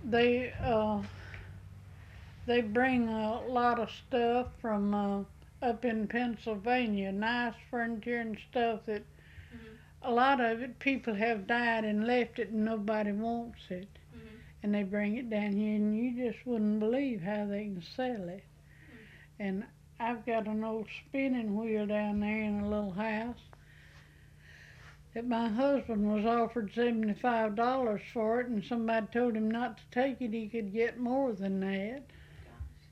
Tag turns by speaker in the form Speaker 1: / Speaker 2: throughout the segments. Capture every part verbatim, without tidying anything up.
Speaker 1: they uh, they bring a lot of stuff from uh, up in Pennsylvania, nice furniture and stuff that
Speaker 2: Mhm.
Speaker 1: a lot of it people have died and left it and nobody wants it.
Speaker 2: Mhm.
Speaker 1: And they bring it down here and you just wouldn't believe how they can sell it.
Speaker 2: Mm.
Speaker 1: And I've got an old spinning wheel down there in a little house that my husband was offered seventy-five dollars for it, and somebody told him not to take it, he could get more than that.
Speaker 2: Gosh.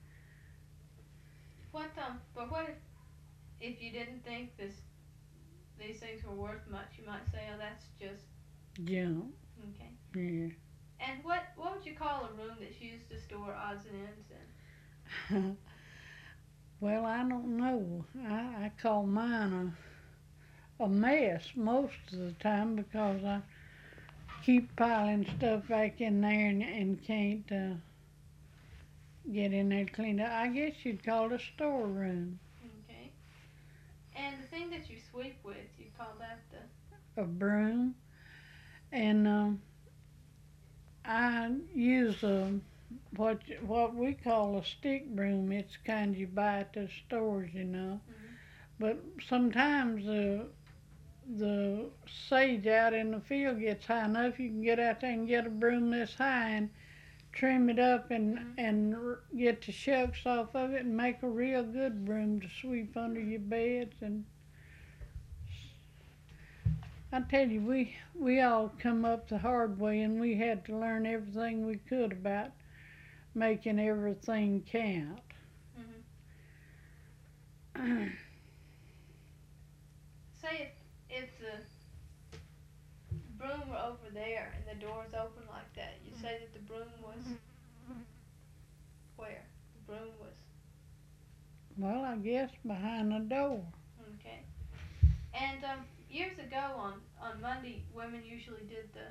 Speaker 2: What um? But what if if you didn't think this these things were worth much? You might say, oh, that's just
Speaker 1: Junk.
Speaker 2: okay.
Speaker 1: Yeah.
Speaker 2: And what what would you call a room that's used to store odds and ends in?
Speaker 1: Well, I don't know. I, I call mine a, a mess most of the time because I keep piling stuff back in there and, and can't uh, get in there cleaned up. I guess you'd call it a storeroom.
Speaker 2: Okay. And the thing that you sweep with, you call that the.
Speaker 1: A broom. And um, I use a what what we call a stick broom. It's the kind you buy at the stores, you know.
Speaker 2: Mhm.
Speaker 1: But sometimes the the sage out in the field gets high enough, you can get out there and get a broom this high and trim it up and
Speaker 2: Mhm.
Speaker 1: and get the shucks off of it and make a real good broom to sweep under your beds. And I tell you, we we all come up the hard way, and we had to learn everything we could about making everything count.
Speaker 2: Mhm. Say if if the broom were over there and the door's open like that, you say that the broom was where? The broom was
Speaker 1: Well, I guess behind the door.
Speaker 2: okay. And um, years ago on on Monday, women usually did the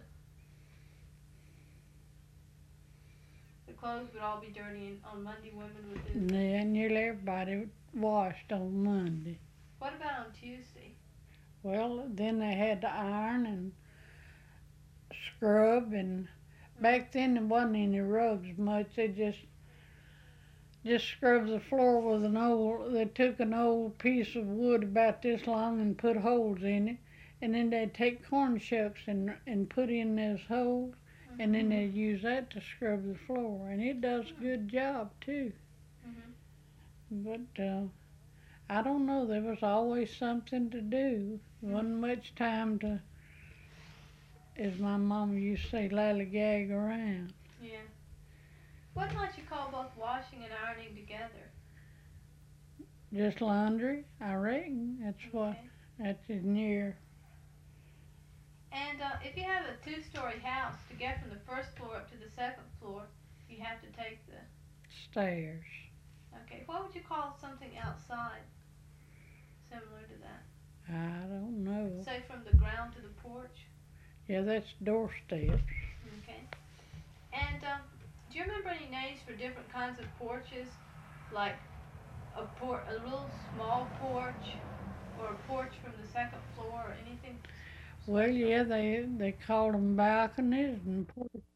Speaker 2: the clothes would all be dirty, and on Monday women would do the.
Speaker 1: Yeah, nearly everybody washed on Monday.
Speaker 2: What about on Tuesday?
Speaker 1: Well, then they had to iron and scrub, and
Speaker 2: Mhm.
Speaker 1: back then there wasn't any rugs much. They just just scrubbed the floor with an old. They took an old piece of wood about this long and put holes in it, and then they'd take corn shucks and and put in those holes, and
Speaker 2: Mhm.
Speaker 1: then they'd use that to scrub the floor, and it does a
Speaker 2: Hmm.
Speaker 1: good job too.
Speaker 2: Mhm.
Speaker 1: But uh, I don't know. There was always something to do. There
Speaker 2: Mhm.
Speaker 1: wasn't much time to, as my mama used to say, lollygag around.
Speaker 2: Yeah. What might you call both washing and ironing together?
Speaker 1: Just laundry, I reckon. That's what.
Speaker 2: Okay.
Speaker 1: That's as near
Speaker 2: And uh, if you have a two-story house, to get from the first floor up to the second floor, you have to take the.
Speaker 1: stairs.
Speaker 2: Okay. What would you call something outside similar to that?
Speaker 1: I don't know.
Speaker 2: Say from the ground to the porch.
Speaker 1: Yeah, that's doorsteps.
Speaker 2: Okay. And um, do you remember any names for different kinds of porches, like a por- a little small porch, or a porch from the second floor, or anything
Speaker 1: Well,
Speaker 2: special?
Speaker 1: yeah, they they called them balconies and porches.